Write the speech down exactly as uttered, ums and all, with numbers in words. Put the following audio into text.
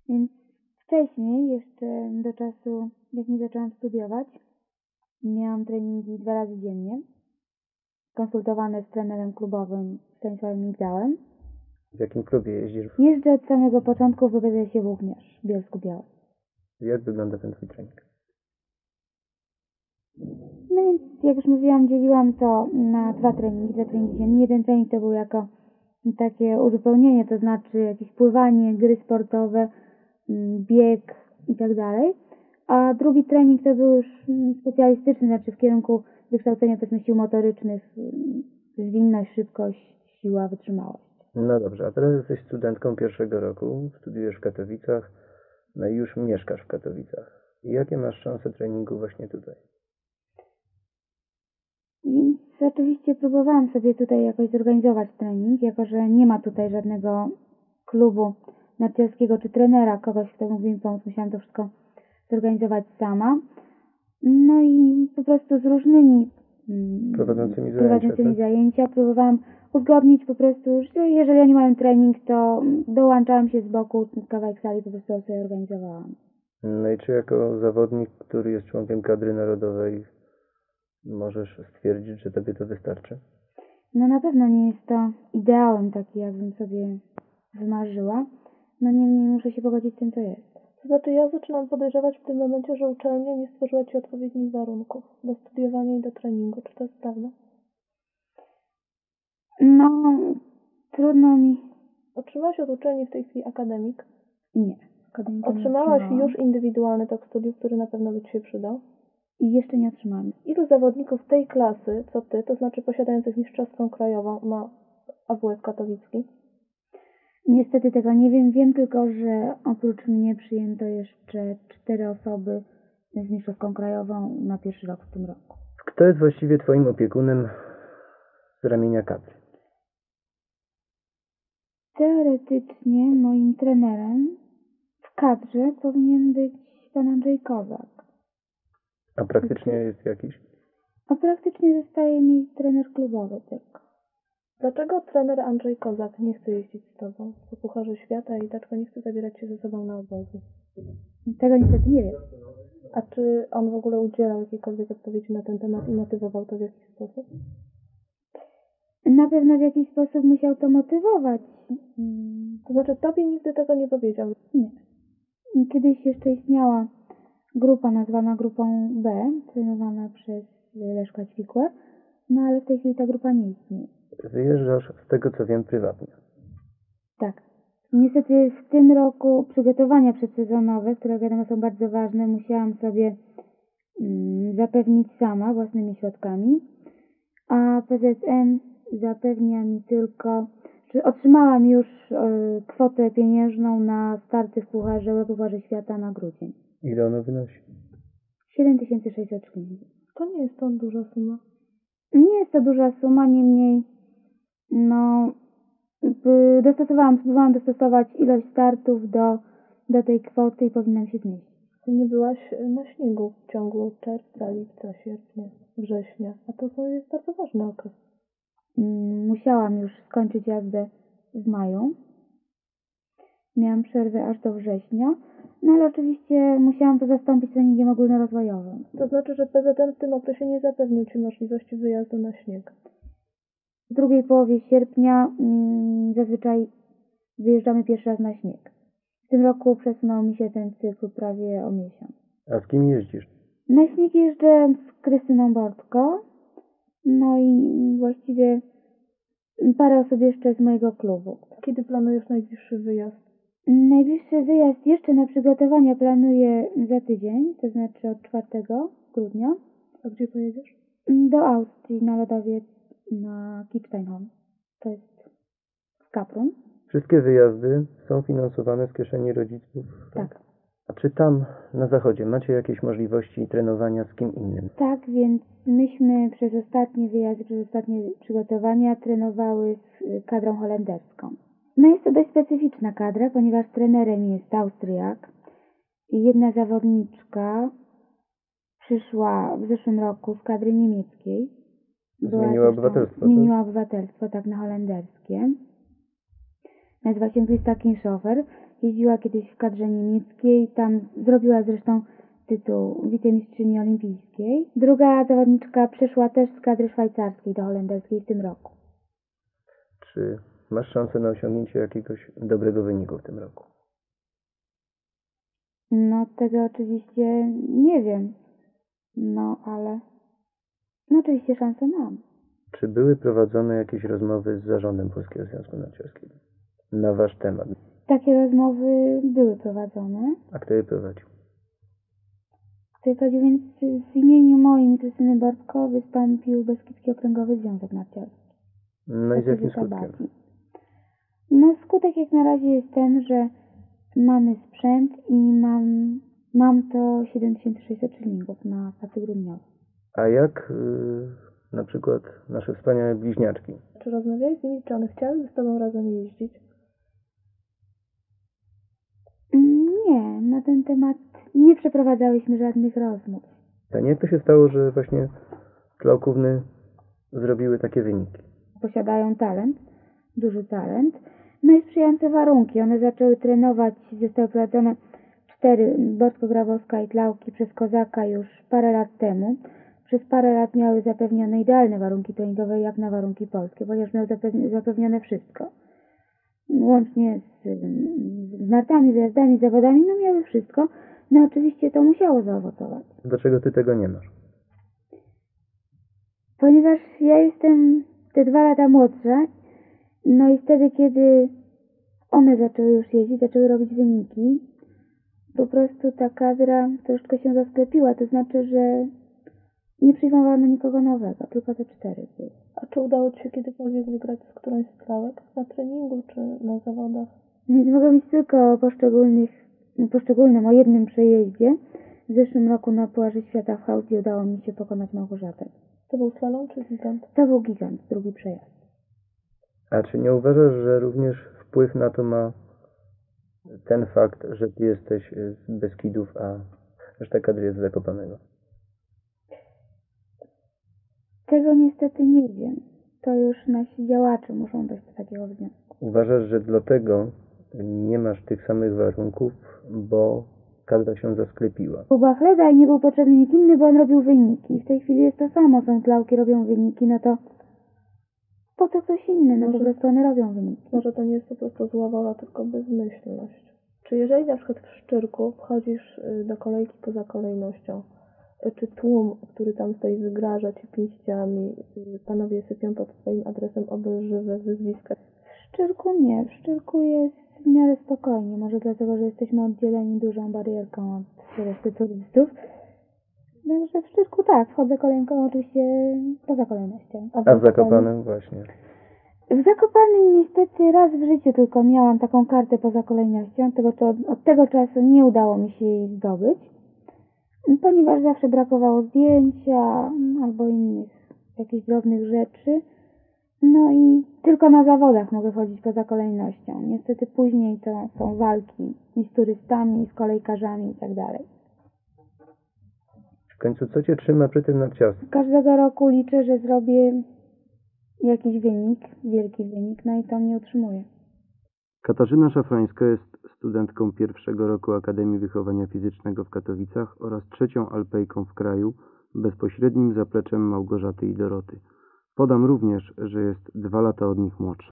Więc wcześniej, jeszcze do czasu, jak nie zaczęłam studiować, miałam treningi dwa razy dziennie, konsultowane z trenerem klubowym Stanisławem Migdałem. W jakim klubie jeździsz? Jeżdżę od samego początku w B B Z-ie Włókniarz w Bielsku-Białej. Jak wygląda ten twój trening? No więc, jak już mówiłam, dzieliłam to na dwa treningi, dwa treningi dziennie. Jeden trening to był jako takie uzupełnienie, to znaczy jakieś pływanie, gry sportowe, bieg i tak dalej. A drugi trening to był już specjalistyczny, znaczy w kierunku wykształcenia powiedzmy sił motorycznych, zwinność, szybkość, siła, wytrzymałość. No dobrze, a teraz jesteś studentką pierwszego roku, studiujesz w Katowicach, no i już mieszkasz w Katowicach. I jakie masz szanse treningu właśnie tutaj? Więc oczywiście próbowałam sobie tutaj jakoś zorganizować trening, jako że nie ma tutaj żadnego klubu narciarskiego czy trenera, kogoś, kto mógłby mi pomóc. Musiałam to wszystko zorganizować sama. No i po prostu z różnymi Prowadzącymi zajęcia, prowadzącymi tak? zajęcia próbowałam uzgodnić po prostu, że jeżeli oni mają trening, to dołączałam się z boku, kawałek sali po prostu sobie organizowałam. No i czy jako zawodnik, który jest członkiem kadry narodowej, możesz stwierdzić, że tobie to wystarczy? No na pewno nie jest to ideałem taki, jakbym sobie wymarzyła. No niemniej muszę się pogodzić z tym, co jest. To znaczy ja zaczynam podejrzewać w tym momencie, że uczelnia nie stworzyła Ci odpowiednich warunków do studiowania i do treningu. Czy to jest prawda? No, trudno mi... Otrzymałaś od uczelni w tej chwili akademik? Nie. Akademika nie Otrzymałaś otrzymałam. już indywidualny tok studiów, który na pewno by Ci się przydał? I jeszcze nie otrzymałam. Ilu zawodników tej klasy, co Ty, to znaczy posiadających mistrzowską krajową, ma A W F katowicki? Niestety tego nie wiem. Wiem tylko, że oprócz mnie przyjęto jeszcze cztery osoby z mistrzowską krajową na pierwszy rok w tym roku. Kto jest właściwie twoim opiekunem z ramienia kadry? Teoretycznie moim trenerem w kadrze powinien być pan Andrzej Kozak. A praktycznie jest jakiś? A praktycznie zostaje mi trener klubowy tylko. Dlaczego trener Andrzej Kozak nie chce jeździć z Tobą po Pucharze Świata i dlaczego nie chce zabierać się ze sobą na obozy? Tego niestety nie wiem. A czy on w ogóle udzielał jakiejkolwiek odpowiedzi na ten temat i motywował to w jakiś sposób? Na pewno w jakiś sposób musiał to motywować. To znaczy Tobie nigdy tego nie powiedział? Nie. Kiedyś jeszcze istniała grupa nazwana grupą B, trenowana przez Leszka Ćwikłę, no ale w tej chwili ta grupa nie istnieje. Wyjeżdżasz, z tego co wiem, prywatnie. Tak. Niestety w tym roku przygotowania przedsezonowe, które wiadomo są bardzo ważne, musiałam sobie mm, zapewnić sama własnymi środkami, a P Z N zapewnia mi tylko, że otrzymałam już y, kwotę pieniężną na starty w Pucharze, Pucharze Świata na grudzień. Ile ono wynosi? siedem tysięcy sześćset szylingów. To nie jest to duża suma. Nie jest to duża suma, niemniej no by dostosowałam, spróbowałam dostosować ilość startów do, do tej kwoty i powinnam się zmieścić. Ty nie byłaś na śniegu w ciągu czerwca, lipca, sierpnia, września, a to są- jest bardzo ważny okres. Mm, Musiałam już skończyć jazdę w maju. Miałam przerwę aż do września, no ale oczywiście musiałam to zastąpić treningiem ogólnorozwojowym. To znaczy, że P Z N w tym okresie nie zapewnił Ci możliwości wyjazdu na śnieg. W drugiej połowie sierpnia mm, zazwyczaj wyjeżdżamy pierwszy raz na śnieg. W tym roku przesunął mi się ten cykl prawie o miesiąc. A z kim jeździsz? Na śnieg jeżdżę z Krystyną Bortko, no i właściwie parę osób jeszcze z mojego klubu. Kiedy planujesz najbliższy wyjazd? Najbliższy wyjazd jeszcze na przygotowania planuję za tydzień, to znaczy od czwartego grudnia. A gdzie pojedziesz? Do Austrii na lodowiec na Kitzsteinhorn. To jest w Kaprun. Wszystkie wyjazdy są finansowane z kieszeni rodziców? Tak. A czy tam na zachodzie macie jakieś możliwości trenowania z kim innym? Tak, więc myśmy przez ostatnie wyjazdy, przez ostatnie przygotowania trenowały z kadrą holenderską. No jest to dość specyficzna kadra, ponieważ trenerem jest Austriak. I jedna zawodniczka przyszła w zeszłym roku z kadry niemieckiej. Była Zmieniła zresztą- obywatelstwo, Zmieniła tak? obywatelstwo, tak, na holenderskie. Nazywa się Krista Kinshofer. jeździła kiedyś w kadrze niemieckiej, tam zrobiła zresztą tytuł wicemistrzyni olimpijskiej. Druga zawodniczka przeszła też z kadry szwajcarskiej do holenderskiej w tym roku. Czy masz szansę na osiągnięcie jakiegoś dobrego wyniku w tym roku? No tego oczywiście nie wiem, no ale no oczywiście szansę mam. Czy były prowadzone jakieś rozmowy z zarządem Polskiego Związku Narciarskiego na wasz temat? Takie rozmowy były prowadzone. A kto je prowadził? Kto je prowadził, więc w imieniu moim Krystyny Bortko wystąpił Beskidzki Okręgowy Związek Narciarski. No i z jakim Pacyfika skutkiem? Bagi. No skutek jak na razie jest ten, że mamy sprzęt i mam, mam to siedem tysięcy sześćset szylingów na pasy grudniowe. A jak yy, na przykład nasze wspaniałe bliźniaczki? Czy rozmawiałeś z nimi, czy one chciały z tobą razem jeździć? Nie, na ten temat nie przeprowadzałyśmy żadnych rozmów. A jak to się stało, że właśnie Klauków-ny zrobiły takie wyniki? Posiadają talent, duży talent, no i sprzyjające warunki. One zaczęły trenować, zostały prowadzone cztery, Bortko-Grabowska i Tlauki przez Kozaka już parę lat temu. Przez parę lat miały zapewnione idealne warunki treningowe jak na warunki polskie, ponieważ miały zapewnione wszystko. Łącznie z, z nartami, wyjazdami, zawodami, no miały wszystko. No oczywiście to musiało zaowocować. Dlaczego ty tego nie masz? Ponieważ ja jestem te dwa lata młodsza, no i wtedy, kiedy one zaczęły już jeździć, zaczęły robić wyniki, po prostu ta kadra troszkę się zasklepiła, to znaczy, że nie przyjmowano nikogo nowego, tylko te cztery były. A czy udało ci się kiedykolwiek wygrać z którąś z Tlałek? Na treningu czy na zawodach? Więc mogę mówić tylko o poszczególnych, poszczególnym, o jednym przejeździe. W zeszłym roku na Pucharze Świata w Chausii udało mi się pokonać Małgorzatę. To był slalom czy gigant? To był gigant, drugi przejazd. A czy nie uważasz, że również wpływ na to ma ten fakt, że ty jesteś z Beskidów, a reszta kadry jest z Zakopanego? Tego niestety nie wiem. To już nasi działacze muszą dojść do takiego wniosku. Uważasz, że dlatego nie masz tych samych warunków, bo kadra się zasklepiła? Był Bachleda i nie był potrzebny nikt inny, bo on robił wyniki. W tej chwili jest to samo. Są Tlauki, robią wyniki, no to po co ktoś inny? No Może- po prostu one robią wyniki. Może to nie jest po prostu zła wola, tylko bezmyślność. Czy jeżeli na przykład w Szczyrku wchodzisz y, do kolejki poza kolejnością, y, czy tłum, który tam stoi, wygraża ci pięściami, y, panowie sypią pod twoim adresem obelżywe wyzwiska? W Szczyrku nie. W Szczyrku jest w miarę spokojnie. Może dlatego, że jesteśmy oddzieleni dużą barierką od reszty turystów. Także w Szczyrku tak, wchodzę kolejką oczywiście poza kolejnością. A w Zakopanem właśnie. W Zakopanem niestety raz w życiu tylko miałam taką kartę poza kolejnością. Tego, to, od tego czasu nie udało mi się jej zdobyć, ponieważ zawsze brakowało zdjęcia albo innych jakichś drobnych rzeczy. No i tylko na zawodach mogę chodzić poza kolejnością. Niestety później to są walki i z turystami, i z kolejkarzami i tak dalej. W końcu co cię trzyma przy tym narciarstwie? Każdego roku liczę, że zrobię jakiś wynik, wielki wynik, no i to mnie utrzymuje. Katarzyna Szafrańska jest studentką pierwszego roku Akademii Wychowania Fizycznego w Katowicach oraz trzecią alpejką w kraju, bezpośrednim zapleczem Małgorzaty i Doroty. Podam również, że jest dwa lata od nich młodsza.